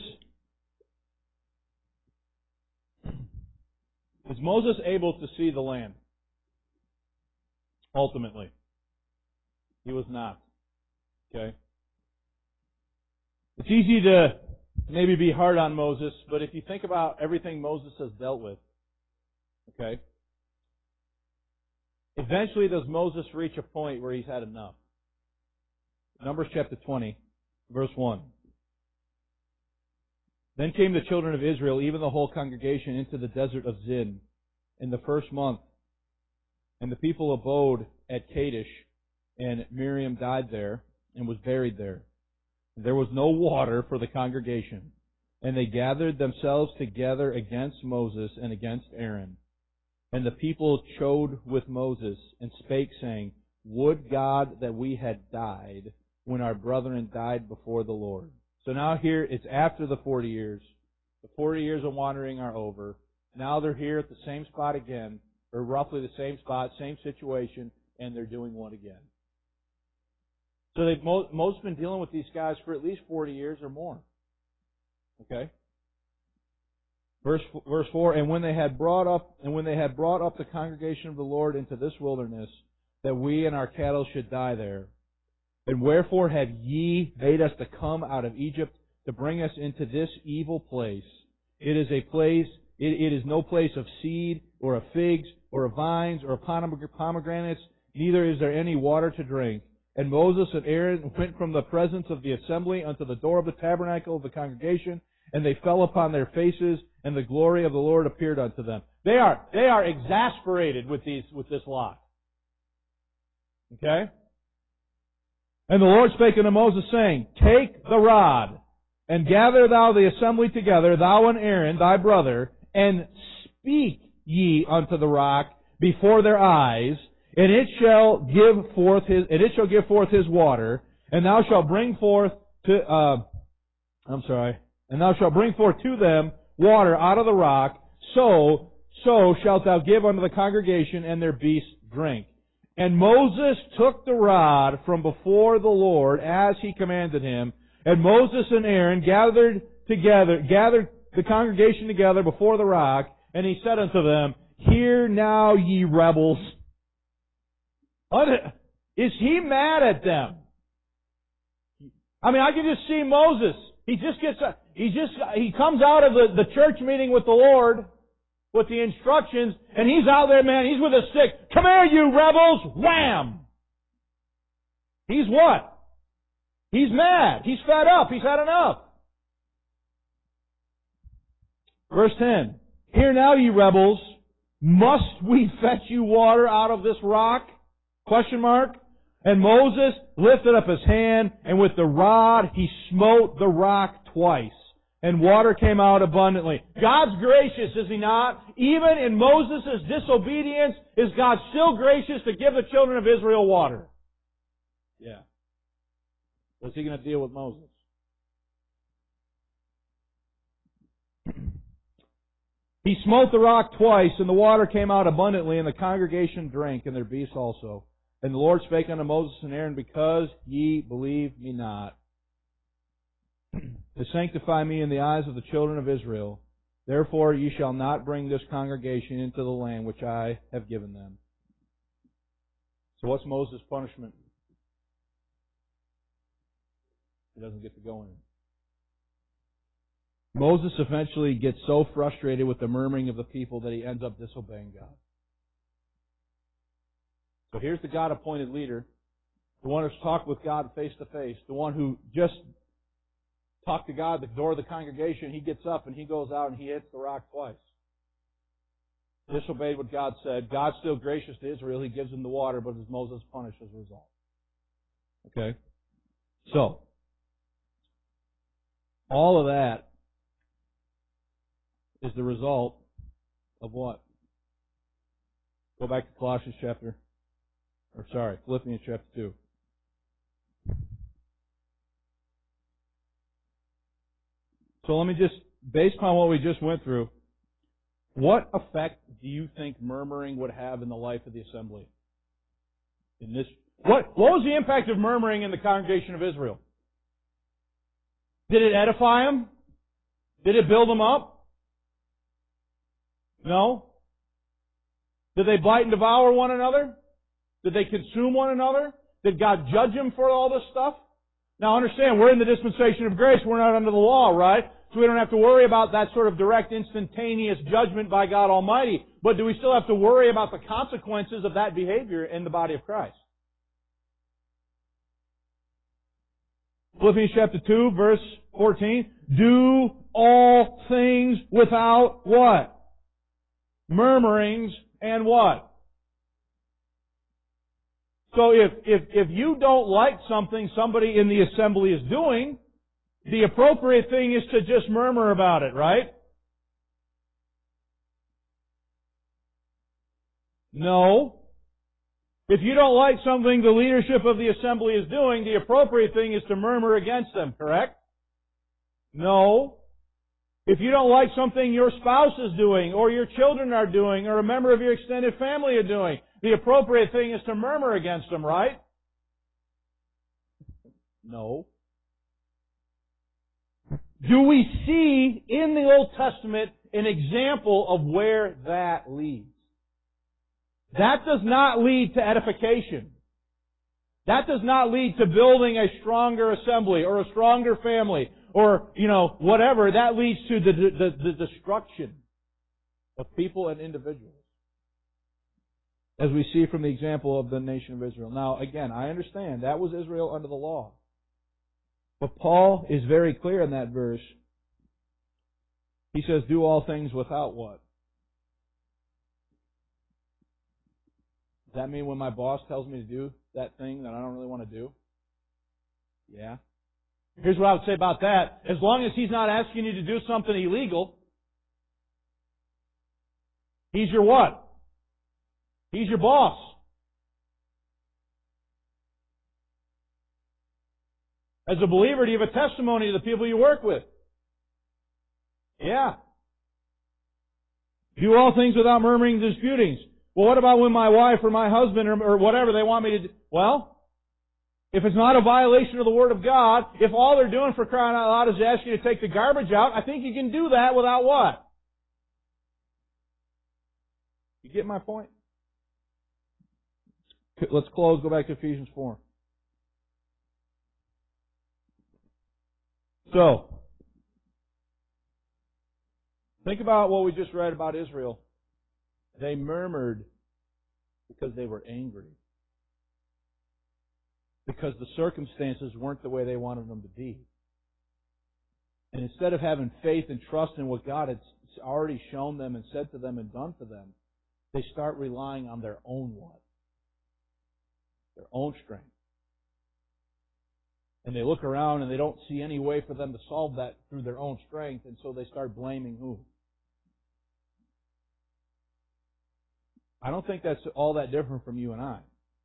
was Moses able to see the land? Ultimately, he was not. Okay? It's easy to maybe be hard on Moses, but if you think about everything Moses has dealt with, okay, eventually does Moses reach a point where he's had enough? Numbers chapter twenty, verse one. "Then came the children of Israel, even the whole congregation, into the desert of Zin in the first month. And the people abode at Kadesh, and Miriam died there and was buried there. There was no water for the congregation. And they gathered themselves together against Moses and against Aaron. And the people chode with Moses and spake, saying, Would God that we had died when our brethren died before the Lord." So now here, it's after the forty years. The forty years of wandering are over. Now they're here at the same spot again, or roughly the same spot, same situation, and they're doing one again. So they've most, most been dealing with these guys for at least forty years or more. Okay? Verse verse four, "And when they had brought up and when they had brought up the congregation of the Lord into this wilderness, that we and our cattle should die there. And wherefore have ye made us to come out of Egypt to bring us into this evil place? It is a place, it, it is no place of seed, or of figs, or of vines, or of pomegranates, neither is there any water to drink. And Moses and Aaron went from the presence of the assembly unto the door of the tabernacle of the congregation, and they fell upon their faces, and the glory of the Lord appeared unto them." They are, they are exasperated with these, with this lot. Okay? And the Lord spake unto Moses, saying, Take the rod, and gather thou the assembly together, thou and Aaron thy brother, and speak ye unto the rock before their eyes, and it shall give forth his, and it shall give forth his water, and thou shalt bring forth to, uh, I'm sorry, and thou shalt bring forth to them water out of the rock, so, so shalt thou give unto the congregation and their beasts drink. And Moses took the rod from before the Lord as he commanded him, and Moses and Aaron gathered together, gathered the congregation together before the rock, and he said unto them, Hear now, ye rebels. Is he mad at them? I mean, I can just see Moses. He just gets, he just, he comes out of the, the church meeting with the Lord, with the instructions, and he's out there, man, he's with a stick. Come here, you rebels! Wham! He's what? He's mad. He's fed up. He's had enough. Verse ten. Hear now, ye rebels, must we fetch you water out of this rock? Question mark. And Moses lifted up his hand, and with the rod he smote the rock twice, and water came out abundantly. God's gracious, is He not? Even in Moses' disobedience, is God still gracious to give the children of Israel water? Yeah. What's He going to deal with Moses? He smote the rock twice, and the water came out abundantly, and the congregation drank, and their beasts also. And the Lord spake unto Moses and Aaron, Because ye believe me not, to sanctify me in the eyes of the children of Israel, therefore ye shall not bring this congregation into the land which I have given them. So what's Moses' punishment? He doesn't get to go in. Moses eventually gets so frustrated with the murmuring of the people that he ends up disobeying God. So here's the God-appointed leader, the one who's talked with God face to face, the one who just talked to God at the door of the congregation. He gets up and he goes out and he hits the rock twice. Disobeyed what God said. God's still gracious to Israel. He gives them the water, but is Moses punished as a result? Okay? So, all of that is the result of what? Go back to Colossians chapter, or sorry, Philippians chapter two. So let me just, based upon what we just went through, what effect do you think murmuring would have in the life of the assembly? In this, what, what was the impact of murmuring in the congregation of Israel? Did it edify them? Did it build them up? No. Did they bite and devour one another? Did they consume one another? Did God judge them for all this stuff? Now understand, we're in the dispensation of grace. We're not under the law, right? So we don't have to worry about that sort of direct, instantaneous judgment by God Almighty. But do we still have to worry about the consequences of that behavior in the body of Christ? Philippians chapter two, verse fourteen. Do all things without what? Murmurings and what? So if, if, if you don't like something somebody in the assembly is doing, the appropriate thing is to just murmur about it, right? No. If you don't like something the leadership of the assembly is doing, the appropriate thing is to murmur against them, correct? No. If you don't like something your spouse is doing, or your children are doing, or a member of your extended family are doing, the appropriate thing is to murmur against them, right? No. Do we see in the Old Testament an example of where that leads? That does not lead to edification. That does not lead to building a stronger assembly or a stronger family or, you know, whatever. That leads to the, the, the destruction of people and individuals, as we see from the example of the nation of Israel. Now, again, I understand that was Israel under the law. But Paul is very clear in that verse. He says, do all things without what? Does that mean when my boss tells me to do that thing that I don't really want to do, Yeah. Here's what I would say about that. As long as he's not asking you to do something illegal, he's your what? He's your boss. As a believer, do you have a testimony to the people you work with? Yeah. Do all things without murmuring and disputings. Well, what about when my wife or my husband or, or whatever they want me to do? Well, if it's not a violation of the Word of God, if all they're doing for crying out loud is ask you to take the garbage out, I think you can do that without what? You get my point? Let's close, go back to Ephesians four. So, think about what we just read about Israel. They murmured because they were angry. Because the circumstances weren't the way they wanted them to be. And instead of having faith and trust in what God had already shown them and said to them and done for them, they start relying on their own what? Their own strength. And they look around and they don't see any way for them to solve that through their own strength, and so they start blaming who? I don't think that's all that different from you and I.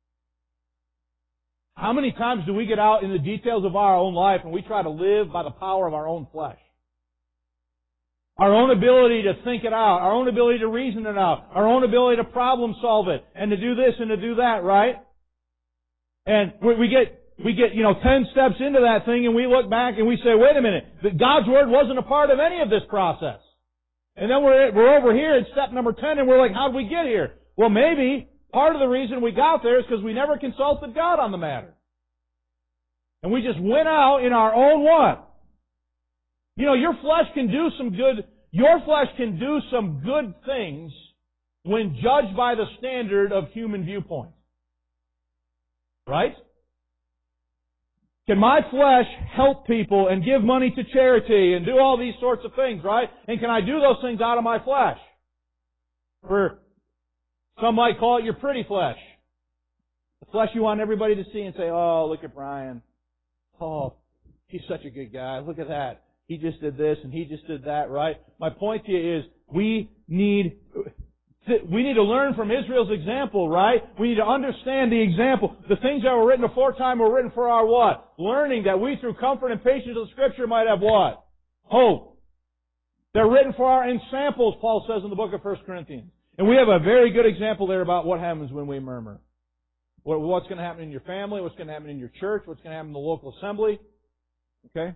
How many times do we get out in the details of our own life and we try to live by the power of our own flesh? Our own ability to think it out, our own ability to reason it out, our own ability to problem solve it, and to do this and to do that, right? And we get We get, you know, ten steps into that thing and we look back and we say, wait a minute, that God's Word wasn't a part of any of this process. And then we're, we're over here at step number ten and we're like, how'd we get here? Well, maybe part of the reason we got there is because we never consulted God on the matter. And we just went out in our own what? You know, your flesh can do some good, your flesh can do some good things when judged by the standard of human viewpoint. Right? Can my flesh help people and give money to charity and do all these sorts of things, right? And can I do those things out of my flesh? For some might call it your pretty flesh. The flesh you want everybody to see and say, oh, look at Brian. Oh, he's such a good guy. Look at that. He just did this and he just did that, right? My point to you is we need... We need to learn from Israel's example, right? We need to understand the example. The things that were written aforetime were written for our what? Learning, that we through comfort and patience of Scripture might have what? Hope. They're written for our ensamples, Paul says in the book of First Corinthians. And we have a very good example there about what happens when we murmur. What's going to happen in your family, what's going to happen in your church, what's going to happen in the local assembly. Okay?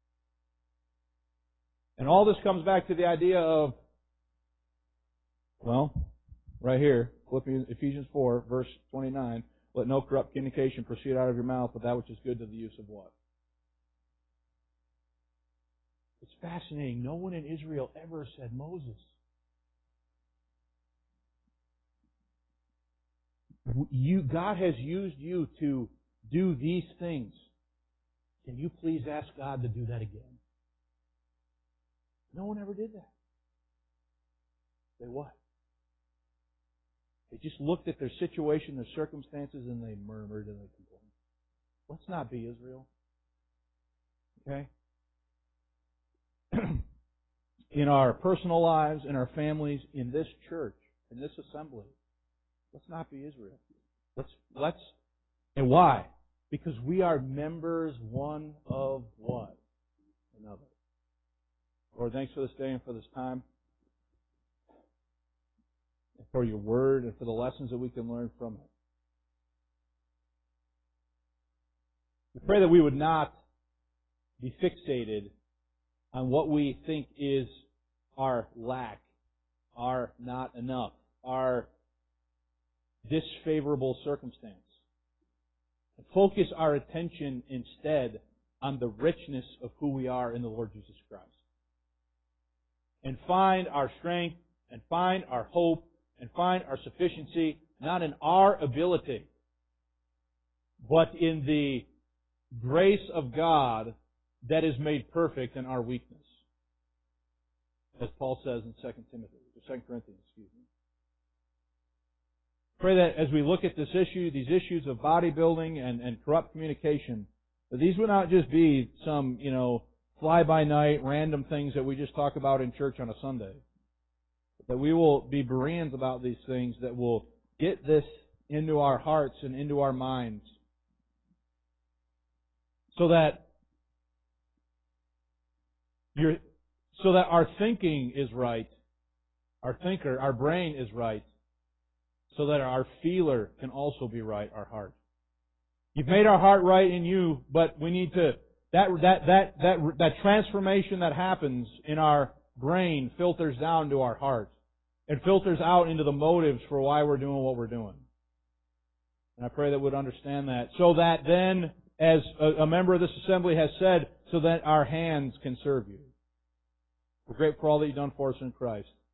And all this comes back to the idea of, well, right here, Philippians, Ephesians four, verse twenty-nine, let no corrupt communication proceed out of your mouth, but that which is good to the use of what? It's fascinating. No one in Israel ever said Moses. You, God has used you to do these things. Can you please ask God to do that again? No one ever did that. Say what? They just looked at their situation, their circumstances, and they murmured and they complained. Let's not be Israel. Okay? In our personal lives, in our families, in this church, in this assembly, let's not be Israel. Let's, let's, and why? Because we are members one of what? Another. Lord, thanks for this day and for this time. And for your word and for the lessons that we can learn from it. We pray that we would not be fixated on what we think is our lack, our not enough, our disfavorable circumstance. And focus our attention instead on the richness of who we are in the Lord Jesus Christ. And find our strength and find our hope and find our sufficiency not in our ability, but in the grace of God that is made perfect in our weakness. As Paul says in Second Timothy, or Second Corinthians, excuse me. Pray that as we look at this issue, these issues of bodybuilding and, and corrupt communication, That these would not just be some, you know, fly-by-night, random things that we just talk about in church on a Sunday. That we will be Bereans about these things, that will get this into our hearts and into our minds. So that you're, so that our thinking is right. Our thinker, our brain is right. So that our feeler can also be right, our heart. You've made our heart right in you, but we need to, that, that, that, that, that transformation that happens in our brain filters down to our heart. It filters out into the motives for why we're doing what we're doing. And I pray that we'd understand that. So that then, as a, a member of this assembly has said, so that our hands can serve you. We're grateful for all that you've done for us in Christ.